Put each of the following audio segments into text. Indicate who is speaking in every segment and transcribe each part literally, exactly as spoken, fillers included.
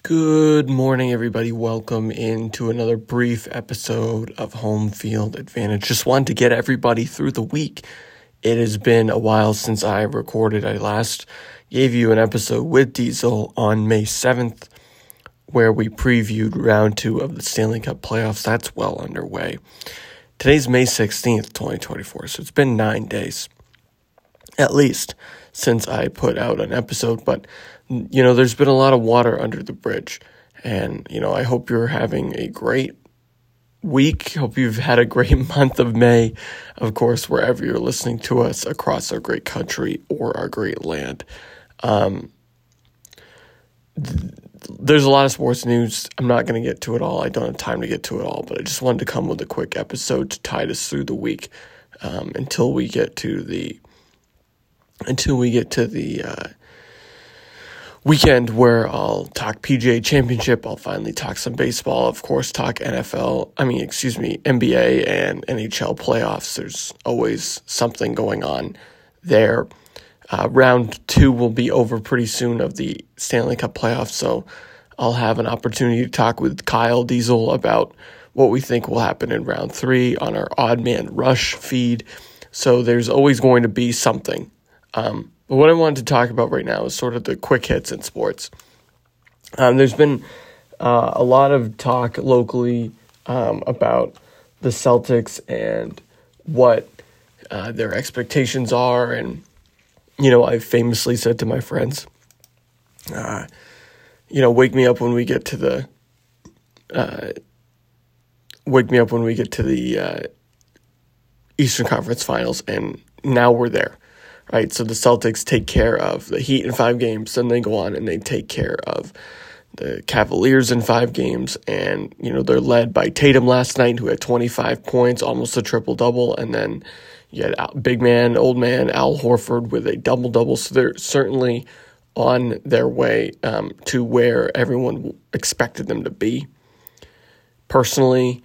Speaker 1: Good morning, everybody. Welcome into another brief episode of Home Field Advantage. Just wanted to get everybody through the week. It has been a while since I recorded. I last gave you an episode with Diesel on May seventh, where we previewed round two of the Stanley Cup playoffs. That's well underway. Today's May sixteenth, twenty twenty-four, so it's been nine days, at least, since I put out an episode, but you know, there's been a lot of water under the bridge, and, you know, I hope you're having a great week. Hope you've had a great month of May, of course, wherever you're listening to us across our great country or our great land. Um, th- there's a lot of sports news. I'm not going to get to it all. I don't have time to get to it all, but I just wanted to come with a quick episode to tide us through the week um, until we get to the, until we get to the, uh, weekend where I'll talk P G A Championship. I'll finally talk some baseball, of course, talk N F L, I mean, excuse me, N B A and N H L playoffs. There's always something going on there. Uh, round two will be over pretty soon of the Stanley Cup playoffs, so I'll have an opportunity to talk with Kyle Diesel about what we think will happen in round three on our Odd Man Rush feed. So there's always going to be something. Um, But what I wanted to talk about right now is sort of the quick hits in sports. Um, there's been uh, a lot of talk locally um, about the Celtics and what uh, their expectations are. And, you know, I famously said to my friends, uh, you know, wake me up when we get to the, uh, wake me up when we get to the uh, Eastern Conference Finals. And now we're there. Right, so the Celtics take care of the Heat in five games, then they go on and they take care of the Cavaliers in five games, and you know they're led by Tatum last night, who had twenty-five points, almost a triple-double, and then you had big man, old man Al Horford with a double-double, so they're certainly on their way um, to where everyone expected them to be. Personally,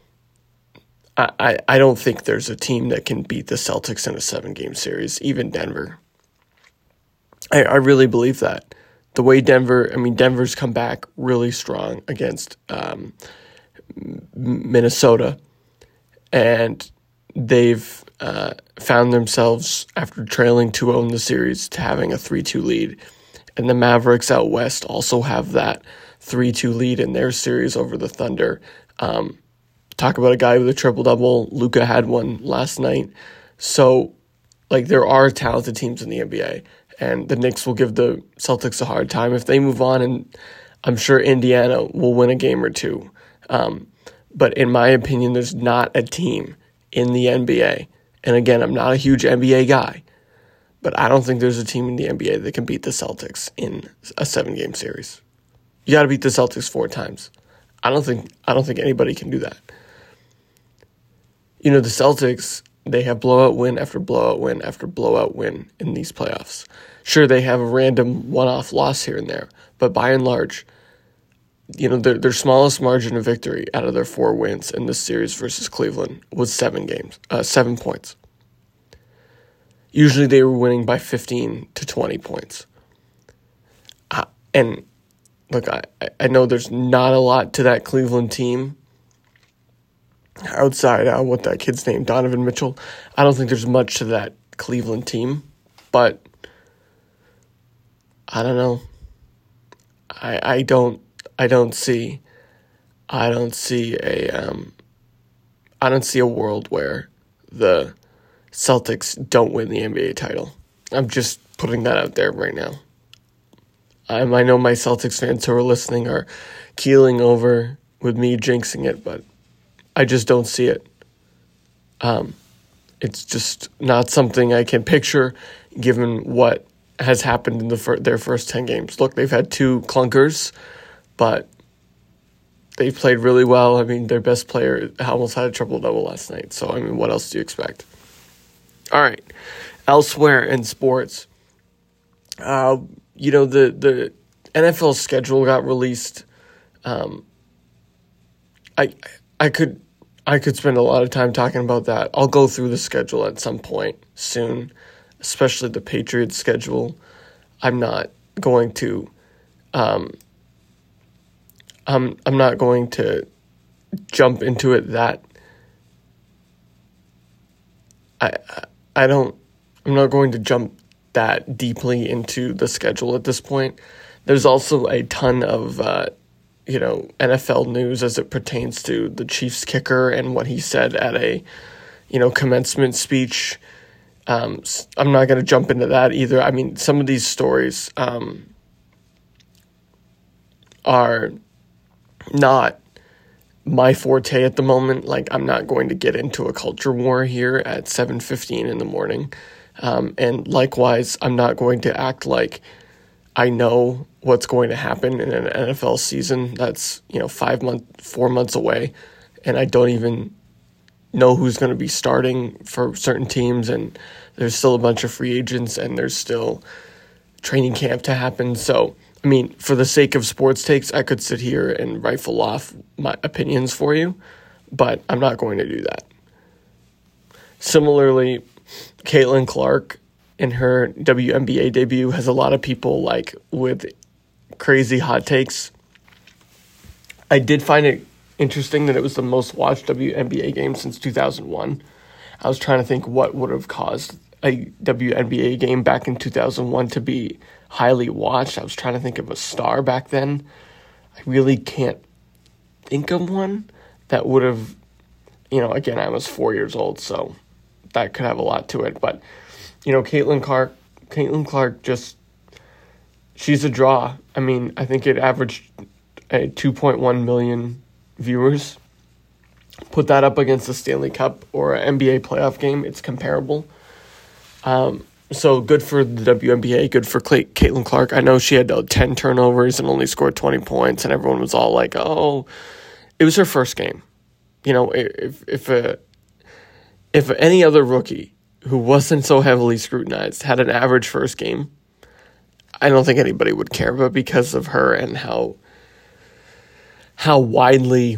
Speaker 1: I, I don't think there's a team that can beat the Celtics in a seven-game series, even Denver. I, I really believe that. The way Denver, I mean, Denver's come back really strong against um, Minnesota, and they've uh, found themselves, after trailing two oh in the series, to having a three two lead. And the Mavericks out west also have that three two lead in their series over the Thunder. Um Talk about a guy with a triple-double. Luka had one last night. So, like, there are talented teams in the N B A, and the Knicks will give the Celtics a hard time if they move on, and I'm sure Indiana will win a game or two. Um, but in my opinion, there's not a team in the N B A, and again, I'm not a huge N B A guy, but I don't think there's a team in the N B A that can beat the Celtics in a seven-game series. You got to beat the Celtics four times. I don't think I don't think anybody can do that. You know, the Celtics, they have blowout win after blowout win after blowout win in these playoffs. Sure, they have a random one-off loss here and there, but by and large, you know, their, their smallest margin of victory out of their four wins in this series versus Cleveland was seven games, uh, seven points. Usually they were winning by fifteen to twenty points. Uh, and, look, I, I know there's not a lot to that Cleveland team, outside uh, what that kid's name, Donovan Mitchell. I don't think there's much to that Cleveland team, but I don't know. I I don't I don't see I don't see a um I don't see a world where the Celtics don't win the N B A title. I'm just putting that out there right now. Um, I know my Celtics fans who are listening are keeling over with me jinxing it, but I just don't see it. Um, it's just not something I can picture given what has happened in the fir- their first ten games. Look, they've had two clunkers, but they've played really well. I mean, their best player almost had a triple-double last night. So, I mean, what else do you expect? All right. Elsewhere in sports, uh, you know, the, the N F L schedule got released. Um, I I could... I could spend a lot of time talking about that. I'll go through the schedule at some point soon, especially the Patriots schedule. I'm not going to um, um, I'm not going to jump into it that I I don't I'm not going to jump that deeply into the schedule at this point. There's also a ton of uh, you know N F L news as it pertains to the Chiefs kicker and what he said at a you know commencement speech. Um, I'm not going to jump into that either. I mean, some of these stories um, are not my forte at the moment. Like, I'm not going to get into a culture war here at seven fifteen in the morning. Um, and likewise, I'm not going to act like I know what's going to happen in an N F L season that's, you know, five months, four months away. And I don't even know who's going to be starting for certain teams. And there's still a bunch of free agents and there's still training camp to happen. So, I mean, for the sake of sports takes, I could sit here and rifle off my opinions for you, but I'm not going to do that. Similarly, Caitlin Clark in her W N B A debut has a lot of people like with crazy hot takes. I did find it interesting that it was the most watched W N B A game since two thousand one. I was trying to think what would have caused a W N B A game back in two thousand one to be highly watched. I was trying to think of a star back then. I really can't think of one that would have, you know, again, I was four years old, so that could have a lot to it. But, you know, Caitlin Clark, Caitlin Clark just, she's a draw. I mean, I think it averaged a two point one million viewers. Put that up against the Stanley Cup or an N B A playoff game, it's comparable. Um, so good for the W N B A, good for Clay- Caitlin Clark. I know she had uh, ten turnovers and only scored twenty points, and everyone was all like, oh, it was her first game. You know, if if a, if any other rookie who wasn't so heavily scrutinized had an average first game, I don't think anybody would care. But because of her and how how widely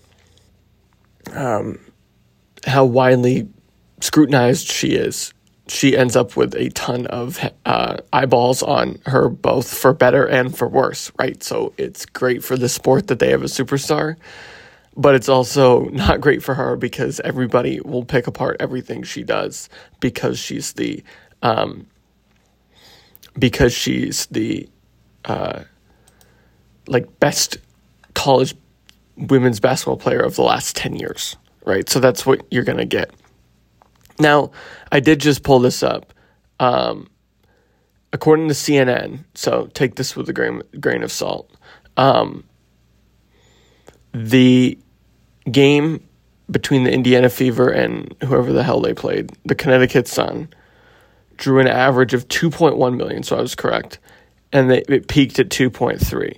Speaker 1: um, how widely scrutinized she is, she ends up with a ton of uh, eyeballs on her, both for better and for worse, right? So it's great for the sport that they have a superstar, but it's also not great for her because everybody will pick apart everything she does because she's the, um, because she's the, uh, like best college women's basketball player of the last ten years, right? So that's what you're going to get. Now, I did just pull this up. Um, according to C N N, so take this with a grain, grain of salt, um, the game between the Indiana Fever and whoever the hell they played, the Connecticut Sun, drew an average of two point one million, so I was correct, and they, it peaked at two point three.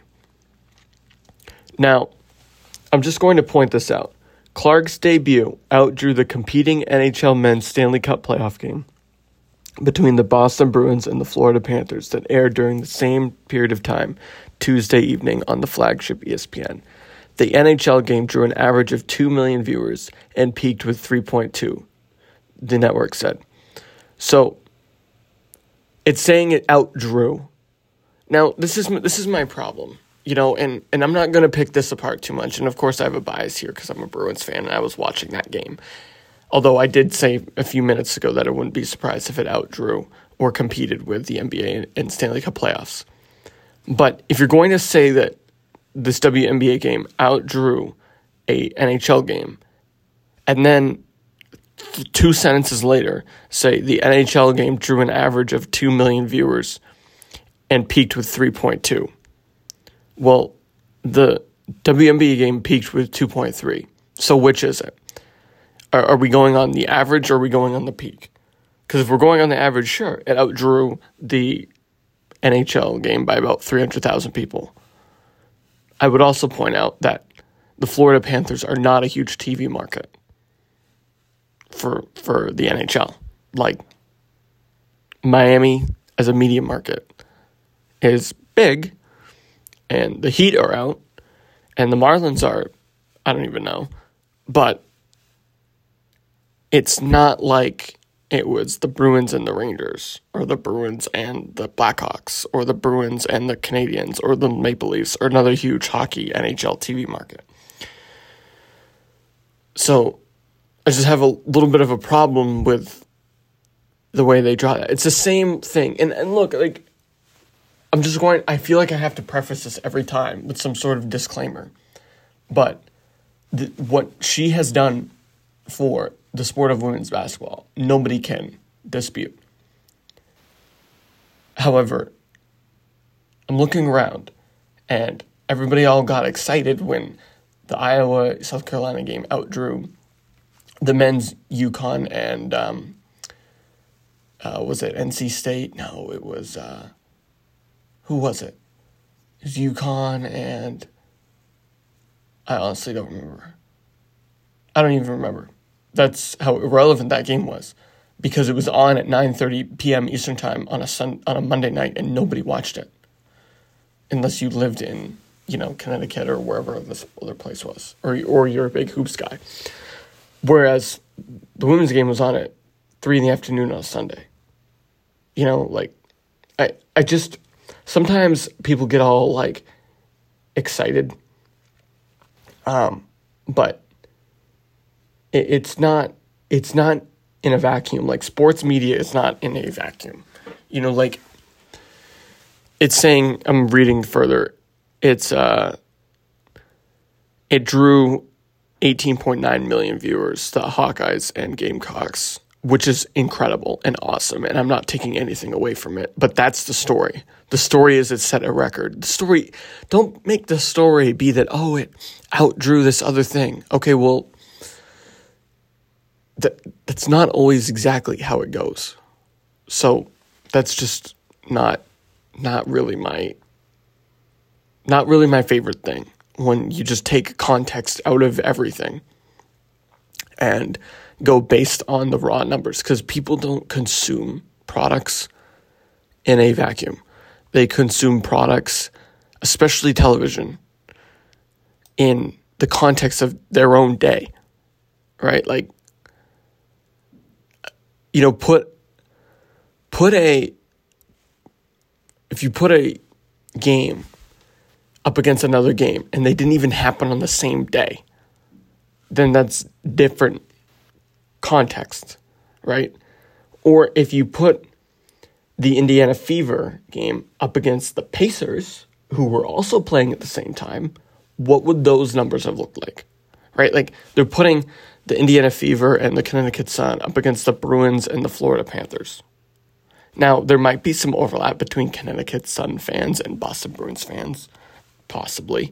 Speaker 1: Now, I'm just going to point this out. Clark's debut outdrew the competing N H L men's Stanley Cup playoff game between the Boston Bruins and the Florida Panthers that aired during the same period of time, Tuesday evening on the flagship E S P N. The N H L game drew an average of two million viewers and peaked with three point two, the network said. So, it's saying it outdrew. Now, this is this is my problem. You know, and, and I'm not going to pick this apart too much. And, of course, I have a bias here because I'm a Bruins fan and I was watching that game. Although I did say a few minutes ago that I wouldn't be surprised if it outdrew or competed with the N B A and Stanley Cup playoffs. But if you're going to say that this W N B A game outdrew a N H L game, and then two sentences later say the N H L game drew an average of two million viewers and peaked with three point two, well, the W N B A game peaked with two point three. So which is it? Are, are we going on the average or are we going on the peak? Because if we're going on the average, sure, it outdrew the N H L game by about three hundred thousand people. I would also point out that the Florida Panthers are not a huge T V market for for the N H L. Like, Miami as a media market is big, and the Heat are out, and the Marlins are, I don't even know. But it's not like it was the Bruins and the Rangers, or the Bruins and the Blackhawks, or the Bruins and the Canadiens, or the Maple Leafs, or another huge hockey N H L T V market. So I just have a little bit of a problem with the way they draw that. It's the same thing. And, and look, like, I'm just going, I feel like I have to preface this every time with some sort of disclaimer. But the, what she has done for the sport of women's basketball, nobody can dispute. However, I'm looking around, and everybody all got excited when the Iowa-South Carolina game outdrew the men's UConn and, um, uh, was it N C State? No, it was, uh, who was it? It was UConn and, I honestly don't remember. I don't even remember. That's how irrelevant that game was, because it was on at nine thirty p.m. Eastern Time on a sun, on a Monday night, and nobody watched it, unless you lived in, you know, Connecticut or wherever this other place was, or or you're a big hoops guy. Whereas the women's game was on at three in the afternoon on a Sunday. You know, like, I I just, sometimes people get all, like, excited, um, but it, it's not, it's not in a vacuum. Like, sports media is not in a vacuum. You know, like, it's saying, I'm reading further, it's, uh, it drew eighteen point nine million viewers, the Hawkeyes and Gamecocks, which is incredible and awesome, and I'm not taking anything away from it, but that's the story. The story is it set a record. The story, don't make the story be that, oh, it outdrew this other thing. Okay, well, that that's not always exactly how it goes. So that's just not not really my not really my favorite thing, when you just take context out of everything and go based on the raw numbers, because people don't consume products in a vacuum. They consume products, especially television, in the context of their own day, right? Like, you know, put put a, if you put a game up against another game and they didn't even happen on the same day, then that's different context, right? Or if you put the Indiana Fever game up against the Pacers, who were also playing at the same time, what would those numbers have looked like, right? Like, they're putting the Indiana Fever and the Connecticut Sun up against the Bruins and the Florida Panthers. Now, there might be some overlap between Connecticut Sun fans and Boston Bruins fans, possibly,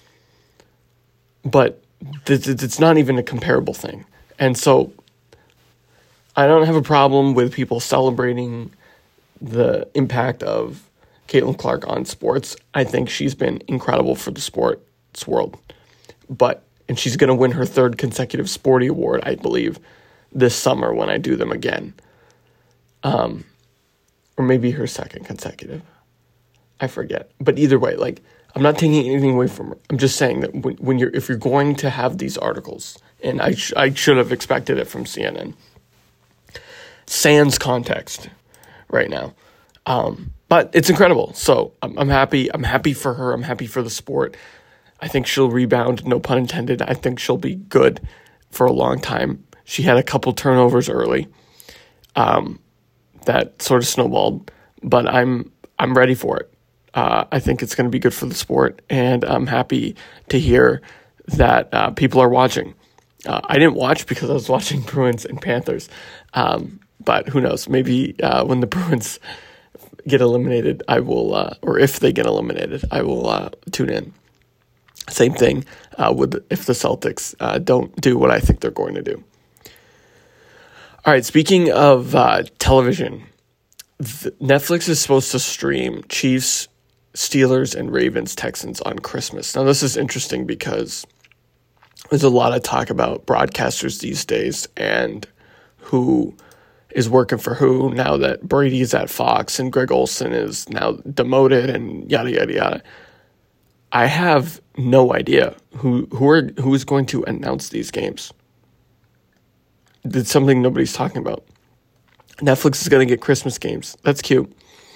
Speaker 1: but th- th- it's not even a comparable thing. And so I don't have a problem with people celebrating the impact of Caitlin Clark on sports. I think she's been incredible for the sports world. But, and she's going to win her third consecutive Sporty Award, I believe, this summer when I do them again. Um, or maybe her second consecutive. I forget. But either way, like, I'm not taking anything away from her. I'm just saying that when, when you're, if you're going to have these articles, and I sh- I should have expected it from C N N, sans context right now. Um, but it's incredible. So I'm, I'm happy. I'm happy for her. I'm happy for the sport. I think she'll rebound, no pun intended. I think she'll be good for a long time. She had a couple turnovers early um, that sort of snowballed, but I'm I'm ready for it. Uh, I think it's going to be good for the sport, and I'm happy to hear that uh, people are watching. Uh, I didn't watch because I was watching Bruins and Panthers, um, but who knows? Maybe uh, when the Bruins get eliminated, I will, uh, or if they get eliminated, I will uh, tune in. Same thing uh, with if the Celtics uh, don't do what I think they're going to do. All right, speaking of uh, television, th- Netflix is supposed to stream Chiefs, Steelers, and Ravens, Texans on Christmas. Now, this is interesting because there's a lot of talk about broadcasters these days and who is working for who now that Brady is at Fox and Greg Olsen is now demoted and yada, yada, yada. I have no idea who who are who is going to announce these games. It's something nobody's talking about. Netflix is going to get Christmas games. That's cute.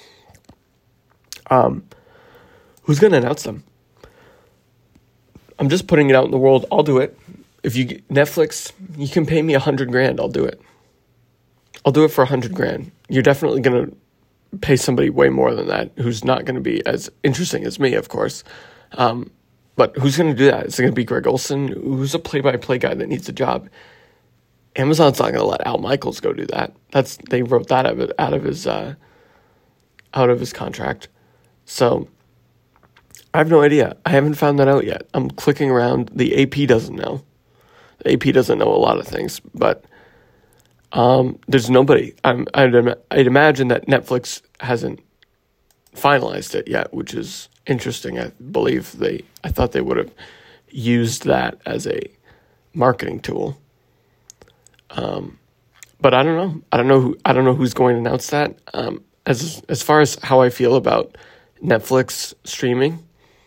Speaker 1: Um, who's going to announce them? I'm just putting it out in the world. I'll do it. If you Netflix, you can pay me a hundred grand. I'll do it. I'll do it for a hundred grand. You're definitely going to pay somebody way more than that, who's not going to be as interesting as me, of course. Um, but who's going to do that? Is it going to be Greg Olson, who's a play-by-play guy that needs a job? Amazon's not going to let Al Michaels go do that. That's they wrote that out of, out of his uh, out of his contract. So I have no idea. I haven't found that out yet. I'm clicking around. The A P doesn't know. The A P doesn't know a lot of things, but um, there's nobody. I'm, I'd, I'd imagine that Netflix hasn't finalized it yet, which is interesting. I believe they. I thought they would have used that as a marketing tool. Um, but I don't know. I don't know who. I don't know who's going to announce that. Um, as as far as how I feel about Netflix streaming,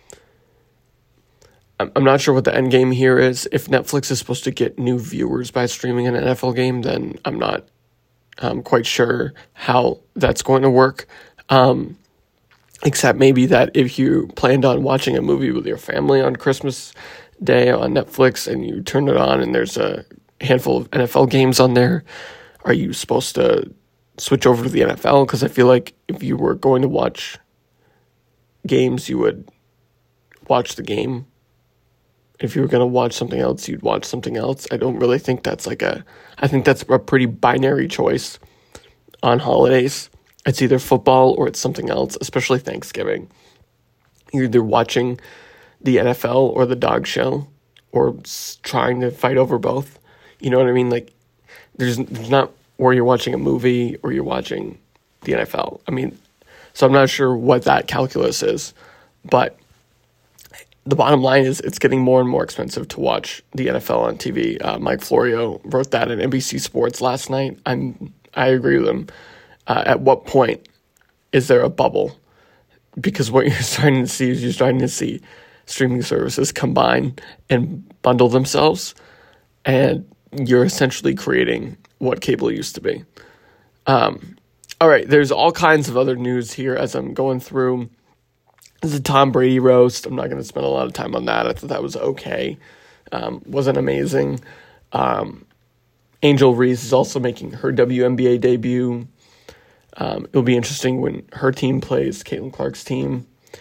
Speaker 1: I'm, I'm not sure what the end game here is. If Netflix is supposed to get new viewers by streaming an N F L game, then I'm not um, quite sure how that's going to work. Um, except maybe that if you planned on watching a movie with your family on Christmas Day on Netflix and you turn it on and there's a handful of N F L games on there, are you supposed to switch over to the N F L? Because I feel like if you were going to watch games, you would watch the game. If you were going to watch something else, you'd watch something else. I don't really think that's like a, I think that's a pretty binary choice on holidays. It's either football or it's something else, especially Thanksgiving. You're either watching the N F L or the dog show or trying to fight over both. You know what I mean? Like, there's, there's not where you're watching a movie or you're watching the N F L. I mean, so I'm not sure what that calculus is, but the bottom line is it's getting more and more expensive to watch the N F L on T V. Uh, Mike Florio wrote that in N B C Sports last night. I'm I agree with him. Uh, at what point is there a bubble? Because what you're starting to see is you're starting to see streaming services combine and bundle themselves, and you're essentially creating what cable used to be. Um, all right, there's all kinds of other news here as I'm going through. This is a Tom Brady roast. I'm not going to spend a lot of time on that. I thought that was okay. Um, wasn't amazing. Um, Angel Reese is also making her W N B A debut. Um, it'll be interesting when her team plays Caitlin Clark's team.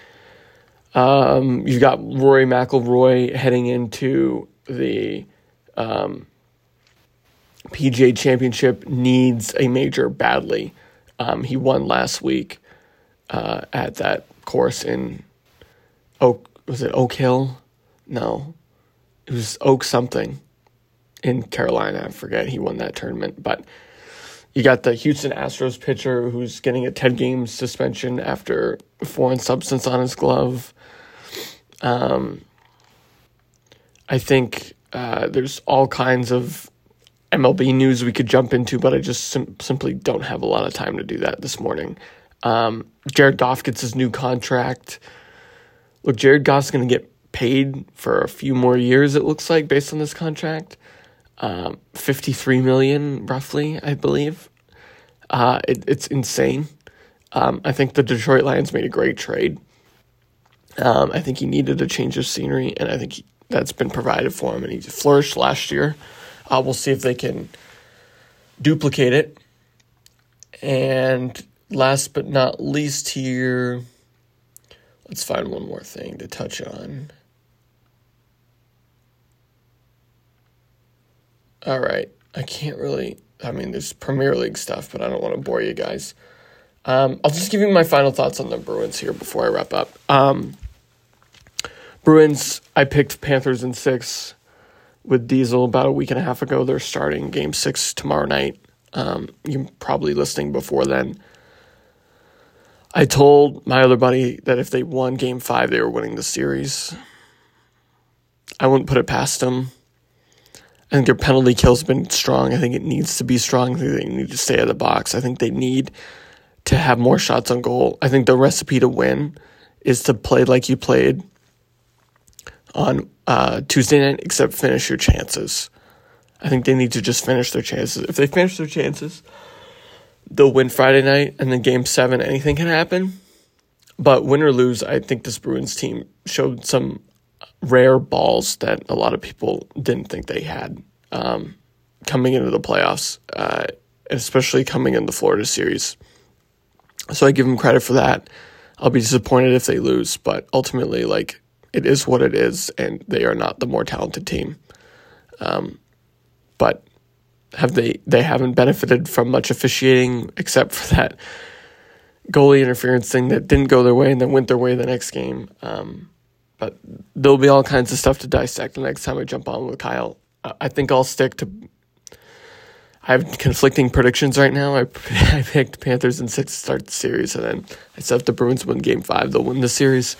Speaker 1: Um, you've got Rory McIlroy heading into the um, P G A Championship, needs a major badly. Um, he won last week uh, at that course in Oak. Was it Oak Hill? No, it was Oak something in Carolina. I forget. He won that tournament, but you got the Houston Astros pitcher who's getting a ten-game suspension after foreign substance on his glove. Um, I think uh, there's all kinds of M L B news we could jump into, but I just sim- simply don't have a lot of time to do that this morning. Um, Jared Goff gets his new contract. Look, Jared Goff's going to get paid for a few more years, it looks like, based on this contract. Um, fifty-three million dollars, roughly, I believe. Uh, it, it's insane. Um, I think the Detroit Lions made a great trade. Um, I think he needed a change of scenery, and I think he, that's been provided for him, and he flourished last year. Uh, we'll see if they can duplicate it. And last but not least here, let's find one more thing to touch on. All right. I can't really, I mean, there's Premier League stuff, but I don't want to bore you guys. Um, I'll just give you my final thoughts on the Bruins here before I wrap up. Um, Bruins, I picked Panthers in six with Diesel about a week and a half ago. They're starting game six tomorrow night. Um, you're probably listening before then. I told my other buddy that if they won game five, they were winning the series. I wouldn't put it past them. I think their penalty kill's been strong. I think it needs to be strong. I think they need to stay out of the box. I think they need to have more shots on goal. I think the recipe to win is to play like you played on uh, Tuesday night, except finish your chances. I think they need to just finish their chances. If they finish their chances, they'll win Friday night, and then game seven, anything can happen. But win or lose, I think this Bruins team showed some rare balls that a lot of people didn't think they had um, coming into the playoffs, uh, especially coming in the Florida series. So I give them credit for that. I'll be disappointed if they lose, but ultimately, like, it is what it is, and they are not the more talented team. Um, but have they? They haven't benefited from much officiating except for that goalie interference thing that didn't go their way and then went their way the next game. Um, but there'll be all kinds of stuff to dissect the next time I jump on with Kyle. I think I'll stick to... I have conflicting predictions right now. I, I picked Panthers in six to start the series, and then I said if the Bruins win game five, they'll win the series.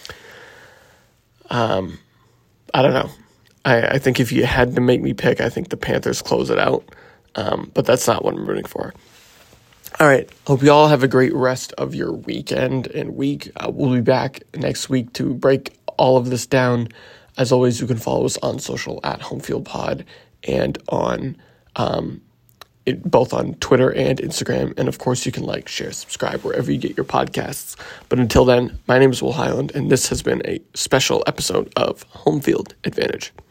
Speaker 1: Um, I don't know. I, I think if you had to make me pick, I think the Panthers close it out. Um, but that's not what I'm rooting for. All right. Hope you all have a great rest of your weekend and week. Uh, we'll be back next week to break all of this down. As always, you can follow us on social at HomeFieldPod and on um, it, both on Twitter and Instagram. And, of course, you can like, share, subscribe wherever you get your podcasts. But until then, my name is Will Highland, and this has been a special episode of Home Field Advantage.